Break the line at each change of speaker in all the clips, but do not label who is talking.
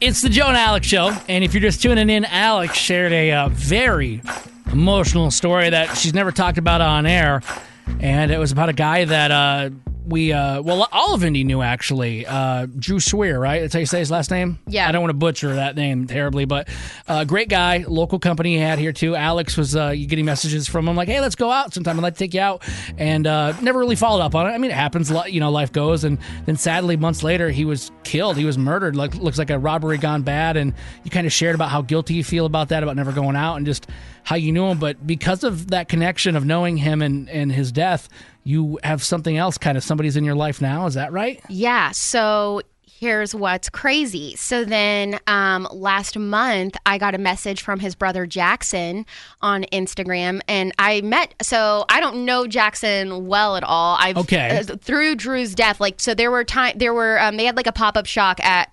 It's the Joe and Alex Show, and if you're just tuning in, Alex shared a very emotional story that she's never talked about on air, and it was about a guy that all of Indy knew, actually. Drew Swear, right? That's how you say his last name?
Yeah.
I don't want to butcher that name terribly, but great guy, local company he had here too. Alex was getting messages from him like, hey, let's go out sometime. I'd like to take you out. And never really followed up on it. I mean, it happens, life goes. And then sadly, months later, he was killed. He was murdered. Looks like a robbery gone bad. And you kind of shared about how guilty you feel about that, about never going out and just how you knew him. But because of that connection of knowing him and his death, you have something else, kind of somebody's in your life now. Is that right?
Yeah. So here's what's crazy. So then last month, I got a message from his brother Jackson on Instagram, and I don't know Jackson well at all. Through Drew's death, they had like a pop-up shop at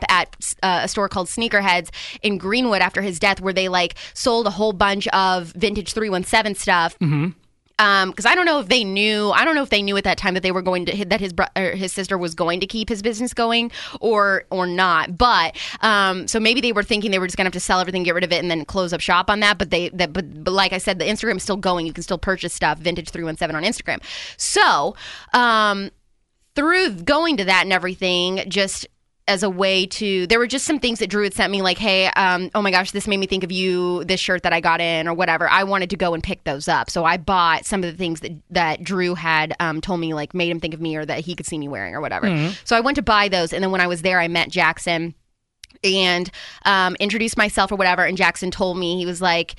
a store called Sneakerheads in Greenwood after his death, where they sold a whole bunch of vintage 317 stuff. Mm-hmm. Because I don't know if they knew at that time that they were his sister was going to keep his business going or not. But so maybe they were thinking they were just gonna have to sell everything, get rid of it, and then close up shop on that. But but like I said, the Instagram is still going. You can still purchase stuff, Vintage 317 on Instagram. So through going to that and everything, just as a way to, there were just some things that Drew had sent me, like, hey, oh my gosh, this made me think of you, this shirt that I got in or whatever. I wanted to go and pick those up. So I bought some of the things that Drew had told me, made him think of me or that he could see me wearing or whatever. Mm-hmm. So I went to buy those. And then when I was there, I met Jackson and introduced myself or whatever. And Jackson told me, he was like,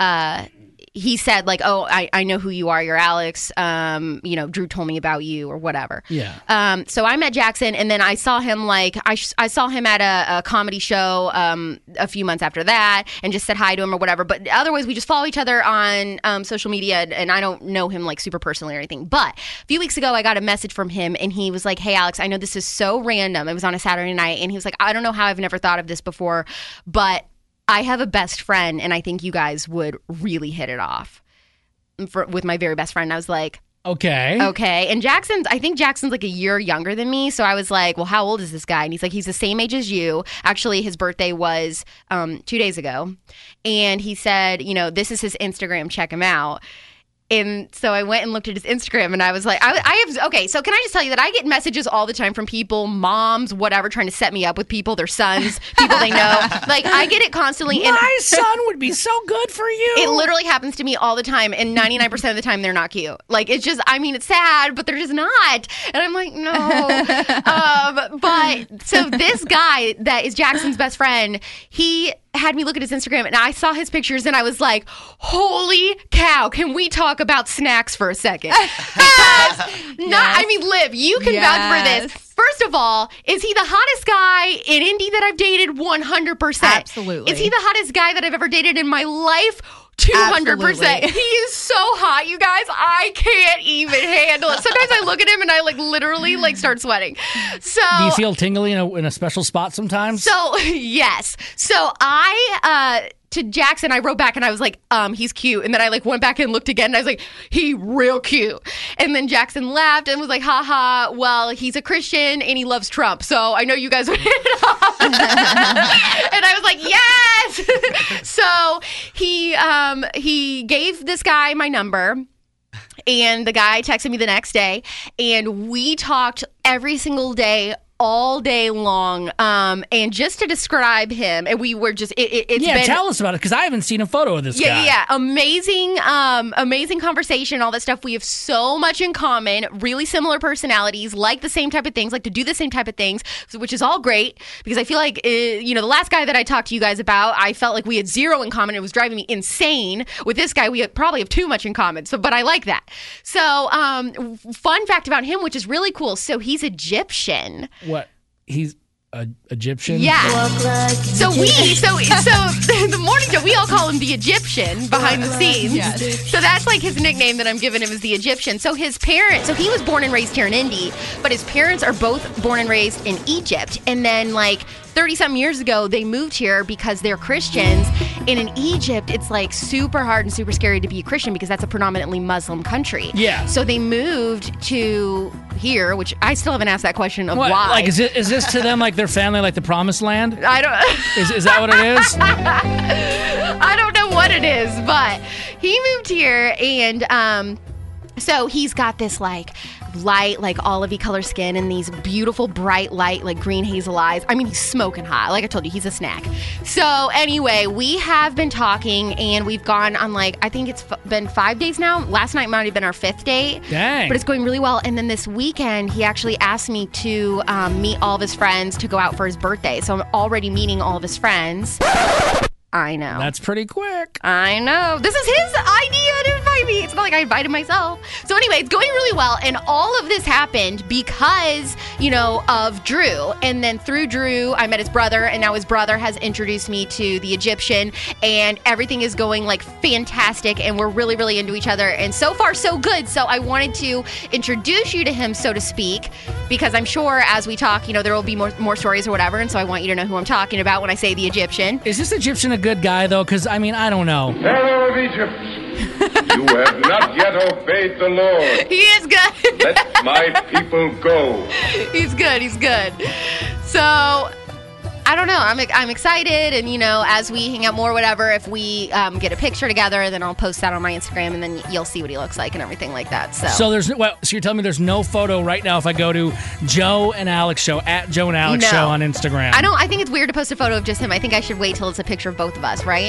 he said, oh, I know who you are. You're Alex. Drew told me about you or whatever.
Yeah.
So I met Jackson, and then I saw him I saw him at a comedy show a few months after that, and just said hi to him or whatever. But otherwise, we just follow each other on social media, and I don't know him super personally or anything. But a few weeks ago, I got a message from him, and he was like, hey, Alex, I know this is so random. It was on a Saturday night, and he was like, I don't know how I've never thought of this before, but I have a best friend, and I think you guys would really hit it off with my very best friend. I was like,
okay.
And I think Jackson's a year younger than me. So I was like, well, how old is this guy? And he's like, he's the same age as you. Actually, his birthday was 2 days ago. And he said, this is his Instagram. Check him out. And so I went and looked at his Instagram, and I was like, so can I just tell you that I get messages all the time from people, moms, whatever, trying to set me up with people, their sons, people they know. I get it constantly.
My son would be so good for you.
It literally happens to me all the time, and 99% of the time, they're not cute. It's just, it's sad, but they're just not. And I'm like, no. But so this guy that is Jackson's best friend, he had me look at his Instagram, and I saw his pictures, and I was like, holy cow, can we talk about snacks for a second? Liv, you can vouch for this. First of all, is he the hottest guy in Indy that I've dated? 100%.
Absolutely.
Is he the hottest guy that I've ever dated in my life? 200%.
Absolutely.
He is so hot, you guys. I can't even handle it. Sometimes I look at him and I literally start sweating. So
do you feel tingly in a special spot sometimes?
So yes. So to Jackson, I wrote back and I was like, he's cute. And then I went back and looked again and I was like, he real cute. And then Jackson laughed and was like, haha, well, he's a Christian and he loves Trump. So I know you guys would hit it off. And I was like, yes. So he gave this guy my number. And the guy texted me the next day. And we talked every single day, all day long, and just to describe him, and we were just
tell us about it, because I haven't seen a photo of this guy.
Amazing conversation, all that stuff. We have so much in common, really similar personalities, like the same type of things, like to do the same type of things, which is all great, because I feel like the last guy that I talked to you guys about, I felt like we had zero in common. It was driving me insane. With this guy, we probably have too much in common, but I like that. So fun fact about him, which is really cool, so he's Egyptian.
What? He's Egyptian?
Yeah. So the morning show, we all call him the Egyptian behind the scenes.
Yes.
So that's his nickname that I'm giving him, is the Egyptian. So his parents, he was born and raised here in Indy, but his parents are both born and raised in Egypt. And then 30-something years ago, they moved here because they're Christians. And in Egypt, it's super hard and super scary to be a Christian because that's a predominantly Muslim country.
Yeah.
So they moved to here, which I still haven't asked that question of
What,
why.
like, is this to them like their family, like the promised land?
I don't.
Is that what it is?
I don't know what it is, but he moved here, and so he's got this like light, like olivey color skin and these beautiful bright light, like green hazel eyes. I mean, he's smoking hot. Like I told you, he's a snack. So anyway, we have been talking, and we've gone on like, I think it's been 5 days now. Last night might have been our 5th date.
Dang.
But it's going really well. And then this weekend, he actually asked me to meet all of his friends to go out for his birthday. So I'm already meeting all of his friends. I know.
That's pretty quick.
I know. This is his idea to invite me. It's not like I invited myself. So anyway, it's going really well. And all of this happened because, of Drew. And then through Drew, I met his brother. And now his brother has introduced me to the Egyptian. And everything is going like fantastic. And we're really, really into each other. And so far, so good. So I wanted to introduce you to him, so to speak, because I'm sure as we talk, there will be more stories or whatever. And so I want you to know who I'm talking about when I say the Egyptian.
Is this Egyptian a good guy, though? Because, I mean, I don't know.
Pharaoh of Egypt, you have not yet obeyed the Lord.
He is good.
Let my people go.
He's good. He's good. So, I don't know. I'm excited, and as we hang out more, whatever. If we get a picture together, then I'll post that on my Instagram, and then you'll see what he looks like and everything like that. So
you're telling me there's no photo right now if I go to Joe and Alex Show at Joe and Alex Show on Instagram.
I think it's weird to post a photo of just him. I think I should wait till it's a picture of both of us, right?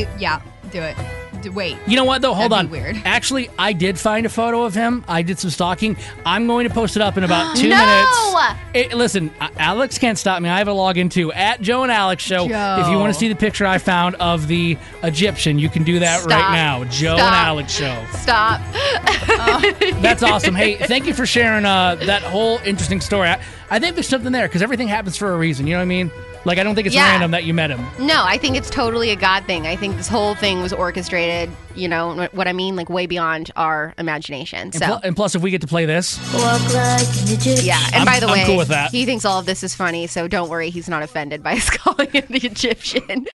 Do it. Wait.
You know what, though? Hold on.
That'd be weird.
Actually, I did find a photo of him. I did some stalking. I'm going to post it up in about 2
No!
minutes. Listen, Alex can't stop me. I have a login too at Joe and Alex Show. If you want to see the picture I found of the Egyptian, you can do that right now. Joe and Alex Show.
Stop.
That's awesome. Hey, thank you for sharing that whole interesting story. I think there's something there because everything happens for a reason. You know what I mean? Like, I don't think it's random that you met him.
No, I think it's totally a God thing. I think this whole thing was orchestrated, what I mean, like way beyond our imagination. So.
And plus, if we get to play this.
Walk like an Egyptian.
Yeah, and by the way,
I'm cool with that.
He thinks all of this is funny, so don't worry, he's not offended by us calling him the Egyptian.